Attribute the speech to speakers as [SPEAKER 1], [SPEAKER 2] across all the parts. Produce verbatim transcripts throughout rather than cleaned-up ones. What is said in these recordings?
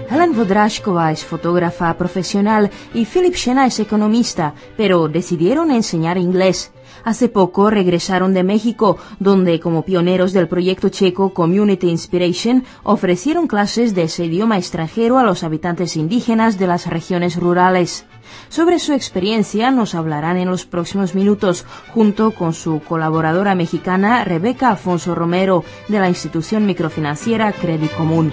[SPEAKER 1] Helen Vodrážková es fotógrafa profesional y Filip Šena es economista, pero decidieron enseñar inglés. Hace poco regresaron de México, donde como pioneros del proyecto checo Community Inspiration ofrecieron clases de ese idioma extranjero a los habitantes indígenas de las regiones rurales. Sobre su experiencia nos hablarán en los próximos minutos, junto con su colaboradora mexicana Rebeca Afonso Romero, de la institución microfinanciera Credit Común.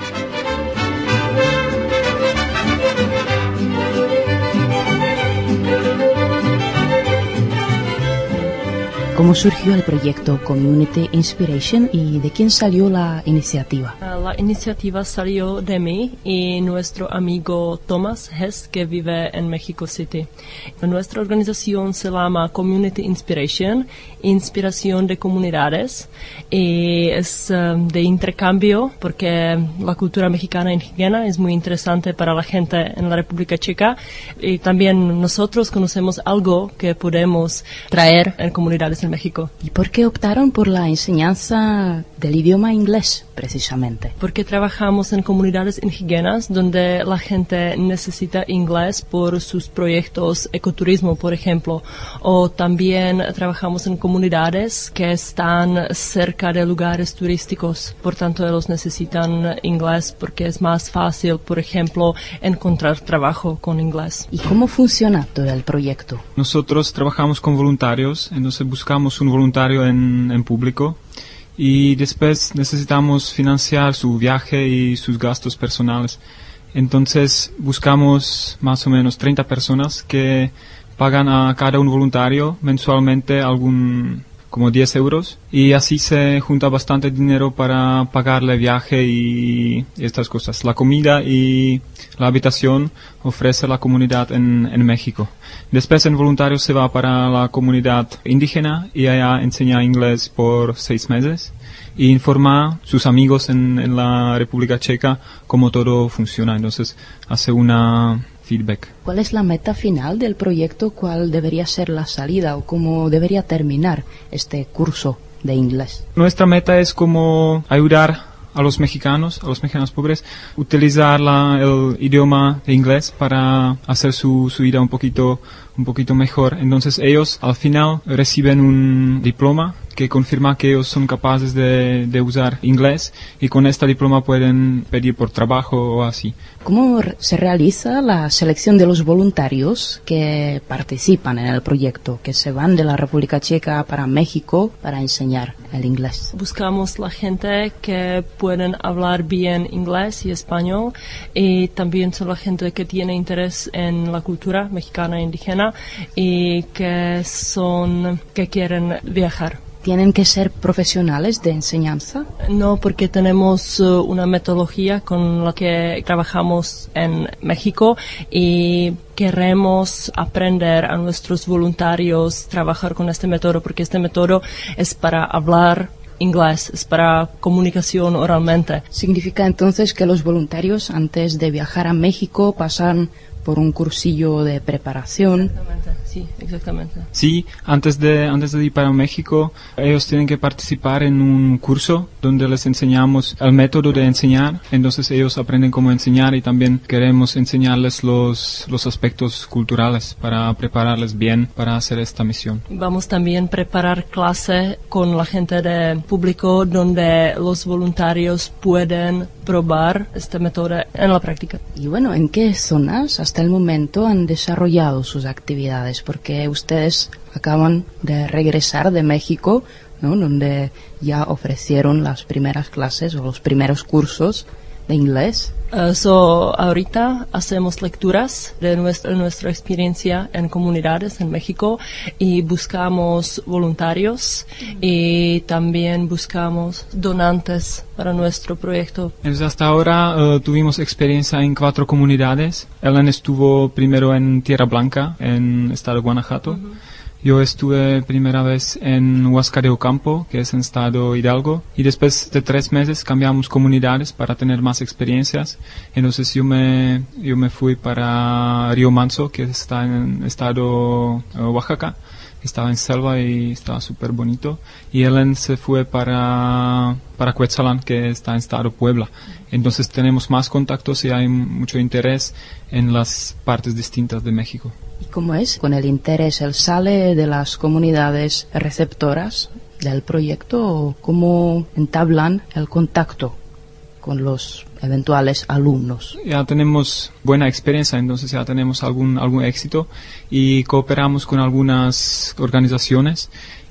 [SPEAKER 1] ¿Cómo surgió el proyecto Community Inspiration y de quién salió la iniciativa?
[SPEAKER 2] La iniciativa salió de mí y nuestro amigo Thomas Hess, que vive en Mexico City. Nuestra organización se llama Community Inspiration, inspiración de comunidades, y es um, de intercambio porque la cultura mexicana indígena es muy interesante para la gente en la República Checa, y también nosotros conocemos algo que podemos traer en comunidades en México.
[SPEAKER 1] ¿Y por qué optaron por la enseñanza del idioma inglés, precisamente?
[SPEAKER 2] Porque trabajamos en comunidades indígenas donde la gente necesita inglés por sus proyectos ecoturismo, por ejemplo, o también trabajamos en comunidades que están cerca de lugares turísticos, por tanto ellos necesitan inglés porque es más fácil, por ejemplo, encontrar trabajo con inglés.
[SPEAKER 1] ¿Y cómo funciona todo el proyecto?
[SPEAKER 3] Nosotros trabajamos con voluntarios, entonces buscamos un voluntario en, en público y después necesitamos financiar su viaje y sus gastos personales. Entonces buscamos más o menos treinta personas que pagan a cada un voluntario mensualmente algún como diez euros y así se junta bastante dinero para pagarle viaje y estas cosas. La comida y la habitación ofrece la comunidad en, en México. Después el voluntario se va para la comunidad indígena y allá enseña inglés por seis meses y informa a sus amigos en, en la República Checa cómo todo funciona. Entonces hace una feedback.
[SPEAKER 1] ¿Cuál es la meta final del proyecto? ¿Cuál debería ser la salida o cómo debería terminar este curso de inglés?
[SPEAKER 3] Nuestra meta es como ayudar a los mexicanos, a los mexicanos pobres, utilizar la, el idioma de inglés para hacer su, su vida un poquito, un poquito mejor. Entonces ellos al final reciben un diploma que confirma que ellos son capaces de, de usar inglés y con este diploma pueden pedir por trabajo o así.
[SPEAKER 1] ¿Cómo se realiza la selección de los voluntarios que participan en el proyecto, que se van de la República Checa para México para enseñar el inglés?
[SPEAKER 2] Buscamos la gente que pueden hablar bien inglés y español y también son la gente que tiene interés en la cultura mexicana e indígena y que son, que quieren viajar.
[SPEAKER 1] ¿Tienen que ser profesionales de enseñanza?
[SPEAKER 2] No, porque tenemos uh, una metodología con la que trabajamos en México y queremos aprender a nuestros voluntarios trabajar con este método, porque este método es para hablar inglés, es para comunicación oralmente.
[SPEAKER 1] ¿Significa entonces que los voluntarios antes de viajar a México pasan por un cursillo de preparación?
[SPEAKER 2] Exactamente, sí, exactamente.
[SPEAKER 3] Sí, antes de, antes de ir para México, ellos tienen que participar en un curso donde les enseñamos el método de enseñar, entonces ellos aprenden cómo enseñar y también queremos enseñarles los, los aspectos culturales para prepararles bien para hacer esta misión.
[SPEAKER 2] Vamos también a preparar clase con la gente del público donde los voluntarios pueden probar este método en la práctica.
[SPEAKER 1] Y bueno, ¿en qué zonas hasta el momento han desarrollado sus actividades? Porque ustedes acaban de regresar de México, ¿no?, donde ya ofrecieron las primeras clases o los primeros cursos de inglés.
[SPEAKER 2] Uh, so, ahorita hacemos lecturas de nuestra, nuestra experiencia en comunidades en México y buscamos voluntarios y también buscamos donantes para nuestro proyecto.
[SPEAKER 3] Entonces, hasta ahora uh, tuvimos experiencia en cuatro comunidades. Ellen estuvo primero en Tierra Blanca, en el estado de Guanajuato. Uh-huh. Yo estuve primera vez en Huasca de Ocampo, que es en estado Hidalgo, y después de tres meses cambiamos comunidades para tener más experiencias. Entonces yo me, yo me fui para Río Manso, que está en el estado uh, Oaxaca. Estaba en selva y estaba súper bonito. Y Ellen se fue para, para Cuetzalan, que está en estado Puebla. Entonces tenemos más contactos y hay mucho interés en las partes distintas de México.
[SPEAKER 4] ¿Y cómo es? ¿Con el interés él sale de las comunidades receptoras del proyecto o cómo entablan el contacto con los eventuales alumnos?
[SPEAKER 3] Ya tenemos buena experiencia, entonces ya tenemos algún, algún éxito y cooperamos con algunas organizaciones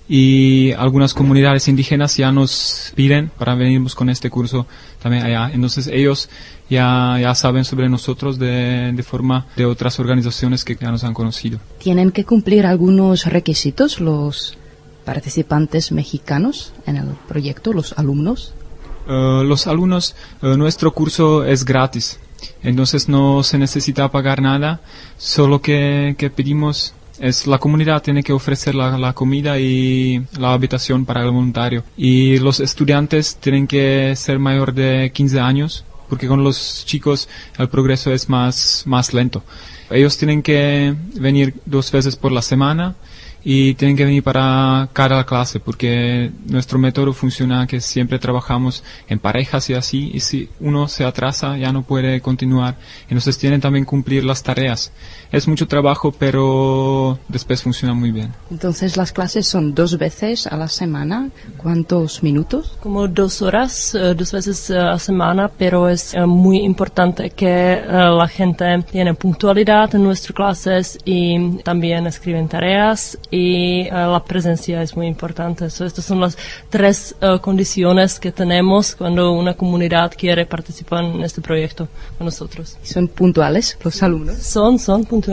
[SPEAKER 3] y algunas comunidades indígenas ya nos piden para venirnos con este curso también allá. Entonces ellos ya, ya saben sobre nosotros de, de forma de otras organizaciones que ya nos han conocido.
[SPEAKER 4] ¿Tienen que cumplir algunos requisitos los participantes mexicanos en el proyecto, los alumnos?
[SPEAKER 3] Uh, los alumnos, uh, nuestro curso es gratis, entonces no se necesita pagar nada, solo que, que pedimos es la comunidad tiene que ofrecer la, la comida y la habitación para el voluntario, y los estudiantes tienen que ser mayor de quince años, porque con los chicos el progreso es más, más lento. Ellos tienen que venir dos veces por la semana y tienen que venir para cada clase, porque nuestro método funciona que siempre trabajamos en parejas y así, y si uno se atrasa ya no puede continuar, entonces tienen también cumplir las tareas. Es mucho trabajo, pero después funciona muy bien.
[SPEAKER 4] Entonces las clases son dos veces a la semana. ¿Cuántos minutos?
[SPEAKER 2] Como dos horas, uh, dos veces uh, a la semana, pero es uh, muy importante que uh, la gente tiene puntualidad en nuestras clases y también escriben tareas. Y uh, la presencia es muy importante. So, estas son las tres uh, condiciones que tenemos cuando una comunidad quiere participar en este proyecto con nosotros.
[SPEAKER 4] ¿Son puntuales los alumnos?
[SPEAKER 2] Son, son puntuales.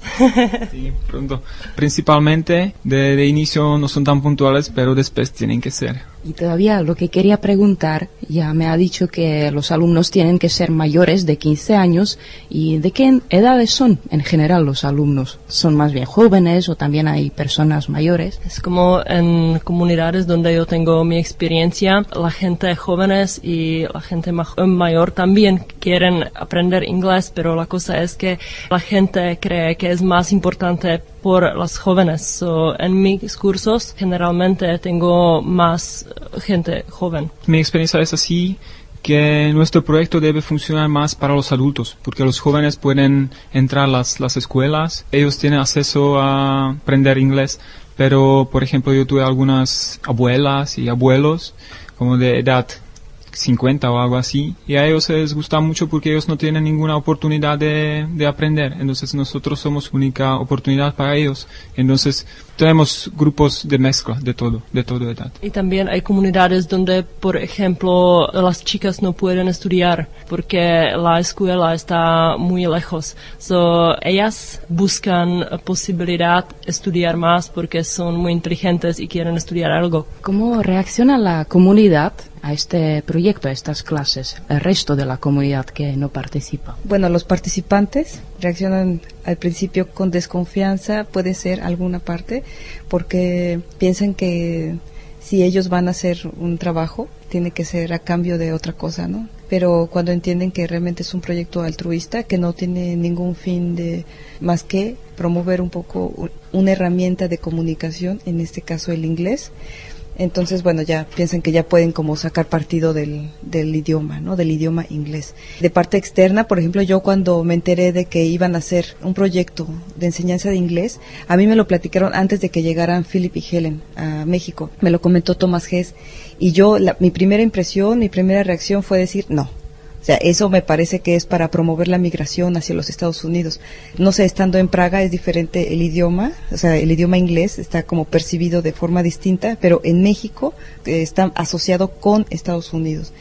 [SPEAKER 3] Sí, pronto. Principalmente de, de inicio no son tan puntuales, pero después tienen que ser.
[SPEAKER 4] Y todavía lo que quería preguntar, ya me ha dicho que los alumnos tienen que ser mayores de quince años. ¿Y de qué edades son en general los alumnos? ¿Son más bien jóvenes o también hay personas mayores?
[SPEAKER 2] Es como en comunidades donde yo tengo mi experiencia, la gente jóvenes y la gente mayor también quieren aprender inglés, pero la cosa es que la gente cree que es más importante por las jóvenes. So, en mis cursos generalmente tengo más gente joven.
[SPEAKER 3] Mi experiencia es así, que nuestro proyecto debe funcionar más para los adultos, porque los jóvenes pueden entrar a las, las escuelas, ellos tienen acceso a aprender inglés, pero por ejemplo yo tuve algunas abuelas y abuelos como de edad cincuenta o algo así, y a ellos les gusta mucho porque ellos no tienen ninguna oportunidad de, de aprender, entonces nosotros somos única oportunidad para ellos, entonces tenemos grupos de mezcla de todo, de toda edad.
[SPEAKER 2] Y también hay comunidades donde, por ejemplo, las chicas no pueden estudiar porque la escuela está muy lejos. So, ellas buscan posibilidad de estudiar más porque son muy inteligentes y quieren estudiar algo.
[SPEAKER 4] ¿Cómo reacciona la comunidad a este proyecto, a estas clases, el resto de la comunidad que no participa?
[SPEAKER 5] Bueno, los participantes reaccionan al principio con desconfianza, puede ser alguna parte, porque piensan que si ellos van a hacer un trabajo, tiene que ser a cambio de otra cosa, ¿no? Pero cuando entienden que realmente es un proyecto altruista, que no tiene ningún fin de más que promover un poco una herramienta de comunicación, en este caso el inglés, entonces, bueno, ya piensan que ya pueden como sacar partido del, del idioma, ¿no? Del idioma inglés. De parte externa, por ejemplo, yo cuando me enteré de que iban a hacer un proyecto de enseñanza de inglés, a mí me lo platicaron antes de que llegaran Philip y Helen a México. Me lo comentó Thomas Hess. Y yo, la, mi primera impresión, mi primera reacción fue decir, no. O sea, eso me parece que es para promover la migración hacia los Estados Unidos. No sé, estando en Praga es diferente el idioma, o sea, el idioma inglés está como percibido de forma distinta, pero en México eh, está asociado con Estados Unidos.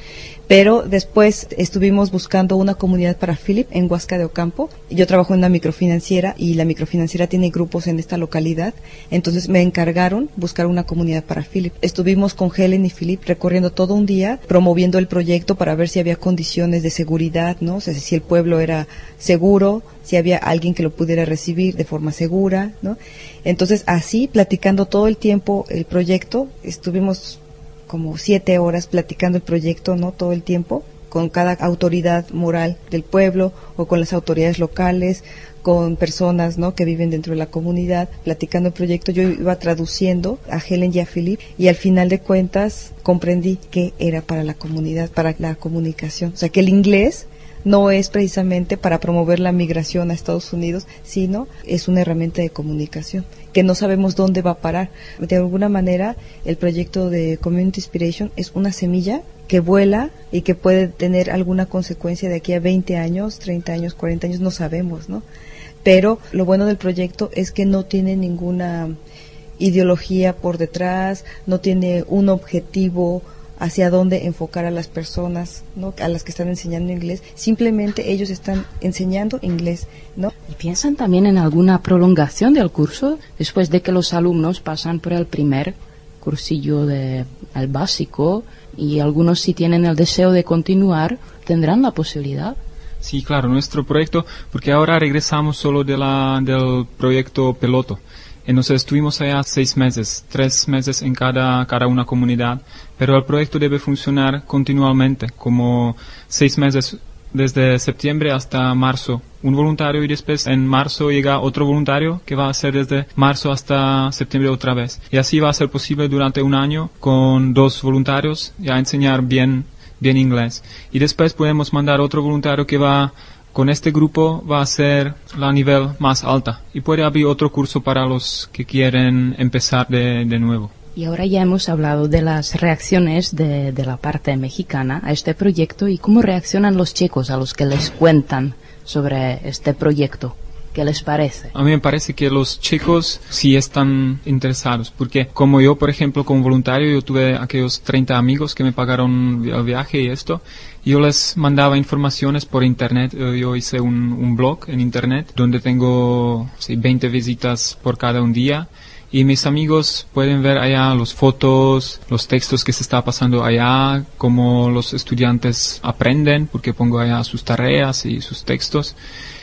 [SPEAKER 5] Pero después estuvimos buscando una comunidad para Philip en Huasca de Ocampo. Yo trabajo en una microfinanciera y la microfinanciera tiene grupos en esta localidad. Entonces me encargaron buscar una comunidad para Philip. Estuvimos con Helen y Philip recorriendo todo un día, promoviendo el proyecto para ver si había condiciones de seguridad, ¿no? O sea, si el pueblo era seguro, si había alguien que lo pudiera recibir de forma segura, ¿no? Entonces, así, platicando todo el tiempo el proyecto, estuvimos como siete horas platicando el proyecto, ¿no? Todo el tiempo, con cada autoridad moral del pueblo o con las autoridades locales, con personas, ¿no? Que viven dentro de la comunidad, platicando el proyecto. Yo iba traduciendo a Helen y a Philip y al final de cuentas comprendí que era para la comunidad, para la comunicación. O sea, que el inglés no es precisamente para promover la migración a Estados Unidos, sino es una herramienta de comunicación que no sabemos dónde va a parar. De alguna manera, el proyecto de Community Inspiration es una semilla que vuela y que puede tener alguna consecuencia de aquí a veinte años, treinta años, cuarenta años, no sabemos, ¿no? Pero lo bueno del proyecto es que no tiene ninguna ideología por detrás, no tiene un objetivo hacia dónde enfocar a las personas, ¿no? A las que están enseñando inglés. Simplemente ellos están enseñando inglés, ¿no?
[SPEAKER 4] ¿Y piensan también en alguna prolongación del curso después de que los alumnos pasan por el primer cursillo de el básico y algunos, si tienen el deseo de continuar, tendrán la posibilidad?
[SPEAKER 3] Sí, claro, nuestro proyecto, porque ahora regresamos solo de la, del proyecto piloto. Entonces estuvimos allá seis meses, tres meses en cada, cada una comunidad, pero el proyecto debe funcionar continuamente, como seis meses desde septiembre hasta marzo, un voluntario y después en marzo llega otro voluntario que va a ser desde marzo hasta septiembre otra vez. Y así va a ser posible durante un año con dos voluntarios ya enseñar bien, bien inglés. Y después podemos mandar otro voluntario que va con este grupo va a ser la nivel más alta y puede haber otro curso para los que quieren empezar de, de nuevo.
[SPEAKER 4] Y ahora ya hemos hablado de las reacciones de, de la parte mexicana a este proyecto y cómo reaccionan los chicos a los que les cuentan sobre este proyecto. ¿Qué les parece?
[SPEAKER 3] A mí me parece que los chicos sí están interesados, porque como yo, por ejemplo, como voluntario, yo tuve aquellos treinta amigos que me pagaron el viaje y esto, yo les mandaba informaciones por internet. Yo hice un, un blog en internet donde tengo sí, veinte visitas por cada un día. Y mis amigos pueden ver allá las fotos, los textos que se está pasando allá, cómo los estudiantes aprenden, porque pongo allá sus tareas y sus textos.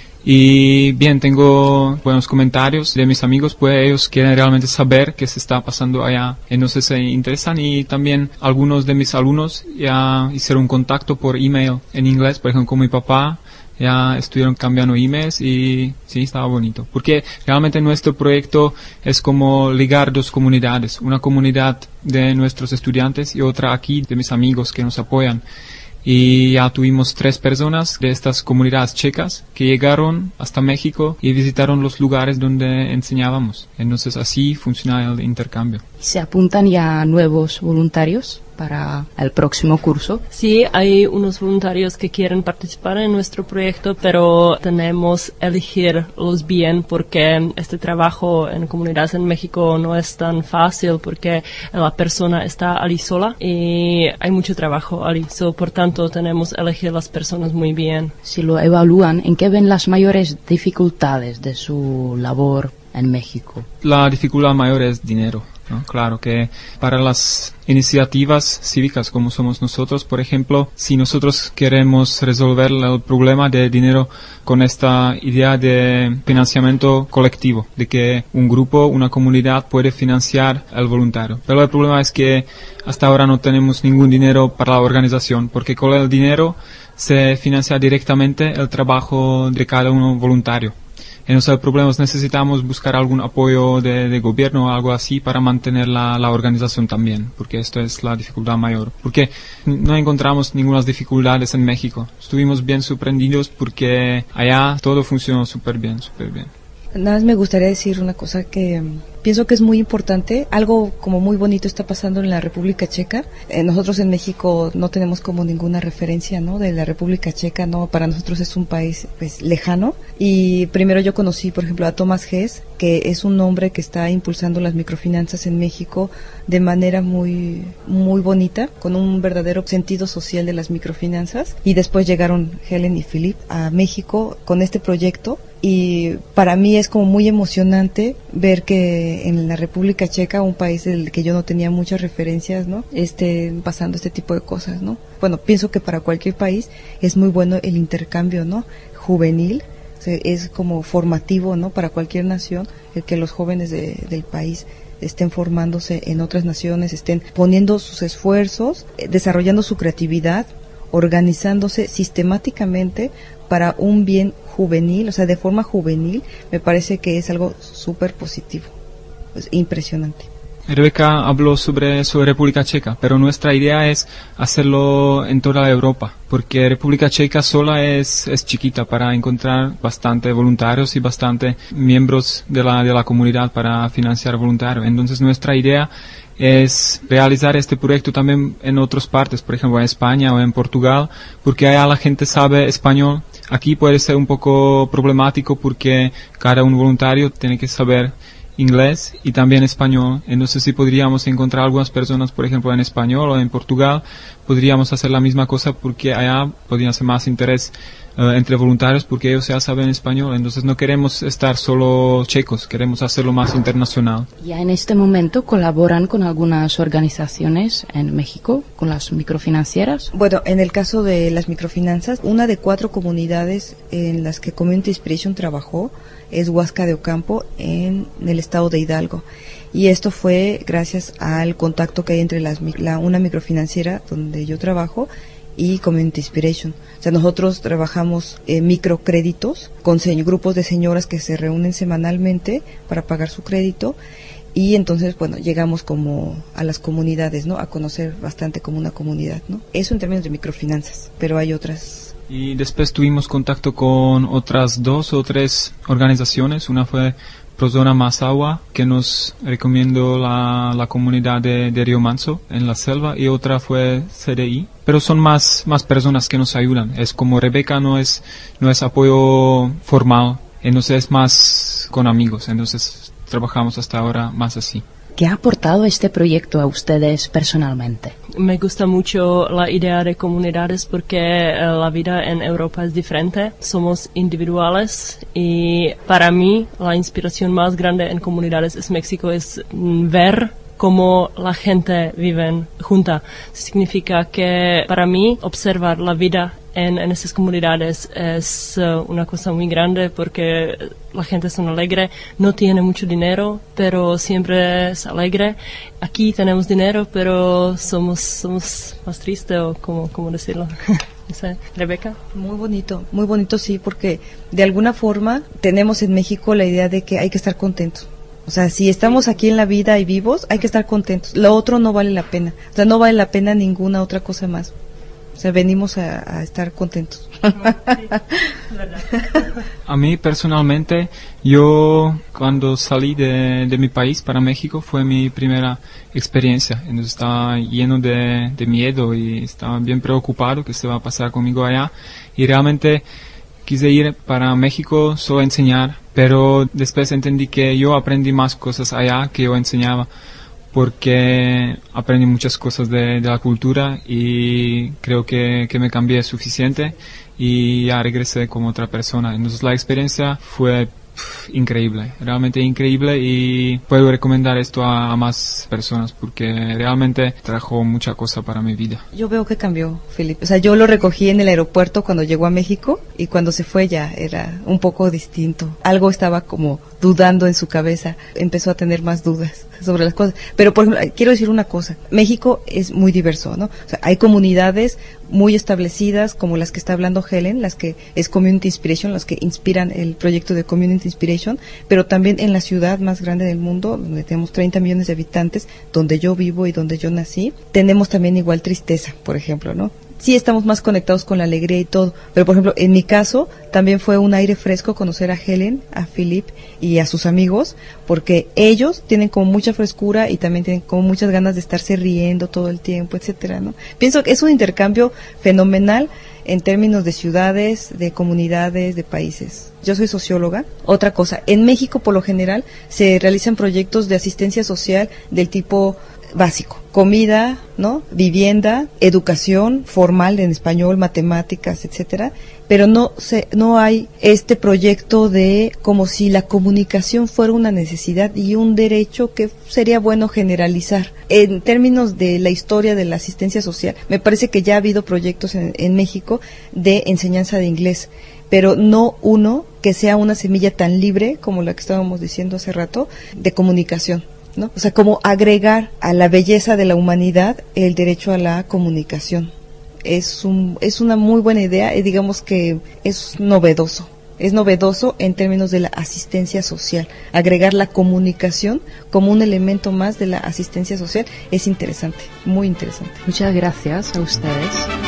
[SPEAKER 3] Y bien, tengo buenos comentarios de mis amigos, pues ellos quieren realmente saber qué se está pasando allá. Entonces se interesan y también algunos de mis alumnos ya hicieron contacto por email en inglés, por ejemplo con mi papá. Ya estuvieron cambiando emails y sí, estaba bonito. Porque realmente nuestro proyecto es como ligar dos comunidades. Una comunidad de nuestros estudiantes y otra aquí de mis amigos que nos apoyan. Y ya tuvimos tres personas de estas comunidades checas que llegaron hasta México y visitaron los lugares donde enseñábamos. Entonces así funciona el intercambio.
[SPEAKER 4] ¿Se apuntan ya nuevos voluntarios para el próximo curso?
[SPEAKER 2] Sí, hay unos voluntarios que quieren participar en nuestro proyecto, pero tenemos que elegirlos bien porque este trabajo en comunidades en México no es tan fácil porque la persona está allí sola y hay mucho trabajo allí. So, por tanto, tenemos que elegir las personas muy bien.
[SPEAKER 4] Si lo evalúan, ¿en qué ven las mayores dificultades de su labor en México?
[SPEAKER 3] La dificultad mayor es dinero, ¿no? Claro que para las iniciativas cívicas como somos nosotros, por ejemplo, si nosotros queremos resolver el problema de dinero con esta idea de financiamiento colectivo, de que un grupo, una comunidad puede financiar al voluntario. Pero el problema es que hasta ahora no tenemos ningún dinero para la organización, porque con el dinero se financia directamente el trabajo de cada uno voluntario. Entonces el problema es necesitamos buscar algún apoyo de, de gobierno o algo así para mantener la, la organización también, porque esto es la dificultad mayor. Porque no encontramos ninguna dificultades en México. Estuvimos bien sorprendidos porque allá todo funcionó súper bien, súper bien.
[SPEAKER 5] Nada más me gustaría decir una cosa que um, pienso que es muy importante. Algo como muy bonito está pasando en la República Checa. Eh, nosotros en México no tenemos como ninguna referencia, ¿no? De la República Checa, no, para nosotros es un país pues lejano. Y primero yo conocí, por ejemplo, a Tomás Hess, que es un hombre que está impulsando las microfinanzas en México de manera muy muy bonita, con un verdadero sentido social de las microfinanzas. Y después llegaron Helen y Philip a México con este proyecto. Y para mí es como muy emocionante ver que en la República Checa, un país del que yo no tenía muchas referencias, ¿no?, estén pasando este tipo de cosas, ¿no? Bueno, pienso que para cualquier país es muy bueno el intercambio, ¿no?, juvenil. O sea, es como formativo, ¿no?, para cualquier nación, el que los jóvenes de, del país estén formándose en otras naciones, estén poniendo sus esfuerzos, eh, desarrollando su creatividad, organizándose sistemáticamente para un bien juvenil, o sea, de forma juvenil. Me parece que es algo súper positivo, es impresionante.
[SPEAKER 3] Rebeca habló sobre, sobre República Checa, pero nuestra idea es hacerlo en toda Europa, porque República Checa sola es, es chiquita para encontrar bastante voluntarios y bastante miembros de la, de la comunidad para financiar voluntarios. Entonces nuestra idea es realizar este proyecto también en otras partes, por ejemplo en España o en Portugal, porque allá la gente sabe español. Aquí puede ser un poco problemático porque cada un voluntario tiene que saber inglés y también español. Entonces si podríamos encontrar algunas personas, por ejemplo en español o en Portugal, podríamos hacer la misma cosa porque allá podría ser más interés uh, entre voluntarios porque ellos ya saben español. Entonces no queremos estar solo checos, queremos hacerlo más internacional.
[SPEAKER 4] Ya en este momento colaboran con algunas organizaciones en México, con las microfinancieras.
[SPEAKER 5] Bueno, en el caso de las microfinanzas, una de cuatro comunidades en las que Community Inspiration trabajó es Huasca de Ocampo, en el estado de Hidalgo. Y esto fue gracias al contacto que hay entre las, la, una microfinanciera donde yo trabajo y Community Inspiration. O sea, nosotros trabajamos eh, microcréditos con se, grupos de señoras que se reúnen semanalmente para pagar su crédito. Y entonces, bueno, llegamos como a las comunidades, ¿no?, a conocer bastante como una comunidad, ¿no? Eso en términos de microfinanzas, pero hay otras.
[SPEAKER 3] Y después tuvimos contacto con otras dos o tres organizaciones. Una fue Prozona Más Agua, que nos recomendó la, la comunidad de, de Río Manso, en la selva, y otra fue C D I. Pero son más, más personas que nos ayudan. Es como Rebeca no es, no es apoyo formal, entonces es más con amigos. Entonces trabajamos hasta ahora más así.
[SPEAKER 4] ¿Qué ha aportado este proyecto a ustedes personalmente?
[SPEAKER 2] Me gusta mucho la idea de comunidades porque la vida en Europa es diferente. Somos individuales y para mí la inspiración más grande en comunidades en México es ver cómo la gente vive junta. Significa que para mí observar la vida en, en esas comunidades es uh, una cosa muy grande porque la gente es alegre, no tiene mucho dinero, pero siempre es alegre. Aquí tenemos dinero, pero somos somos más tristes, o cómo, cómo decirlo. No sé, Rebeca.
[SPEAKER 5] Muy bonito, muy bonito, sí, porque de alguna forma tenemos en México la idea de que hay que estar contentos. O sea, si estamos aquí en la vida y vivos, hay que estar contentos. Lo otro no vale la pena. O sea, no vale la pena ninguna otra cosa más. O sea, venimos a, a estar contentos.
[SPEAKER 3] A mí personalmente, yo cuando salí de, de mi país para México fue mi primera experiencia. Entonces estaba lleno de, de miedo y estaba bien preocupado qué se va a pasar conmigo allá. Y realmente quise ir para México solo a enseñar, pero después entendí que yo aprendí más cosas allá que yo enseñaba, porque aprendí muchas cosas de, de la cultura y creo que, que me cambié suficiente y ya regresé como otra persona. Entonces la experiencia fue pff, increíble, realmente increíble, y puedo recomendar esto a, a más personas porque realmente trajo mucha cosa para mi vida.
[SPEAKER 5] Yo veo que cambió, Felipe. O sea, yo lo recogí en el aeropuerto cuando llegó a México y cuando se fue ya era un poco distinto. Algo estaba como dudando en su cabeza, empezó a tener más dudas sobre las cosas. Pero, por ejemplo, quiero decir una cosa, México es muy diverso, ¿no? O sea, hay comunidades muy establecidas como las que está hablando Helen, las que es Community Inspiration, las que inspiran el proyecto de Community Inspiration, pero también en la ciudad más grande del mundo, donde tenemos treinta millones de habitantes, donde yo vivo y donde yo nací, tenemos también igual tristeza, por ejemplo, ¿no? sí estamos más conectados con la alegría y todo, pero por ejemplo, en mi caso, también fue un aire fresco conocer a Helen, a Philip y a sus amigos, porque ellos tienen como mucha frescura y también tienen como muchas ganas de estarse riendo todo el tiempo, etcétera, ¿no? Pienso que es un intercambio fenomenal en términos de ciudades, de comunidades, de países. Yo soy socióloga. Otra cosa, en México por lo general se realizan proyectos de asistencia social del tipo básico, comida, ¿no? Vivienda, educación formal en español, matemáticas, etcétera, pero no se, no hay este proyecto de como si la comunicación fuera una necesidad y un derecho que sería bueno generalizar. En términos de la historia de la asistencia social, me parece que ya ha habido proyectos en, en México de enseñanza de inglés, pero no uno que sea una semilla tan libre como la que estábamos diciendo hace rato de comunicación, ¿no? O sea, como agregar a la belleza de la humanidad el derecho a la comunicación. Es un, es una muy buena idea y digamos que es novedoso. Es novedoso en términos de la asistencia social. Agregar la comunicación como un elemento más de la asistencia social es interesante, muy interesante.
[SPEAKER 4] Muchas gracias a ustedes.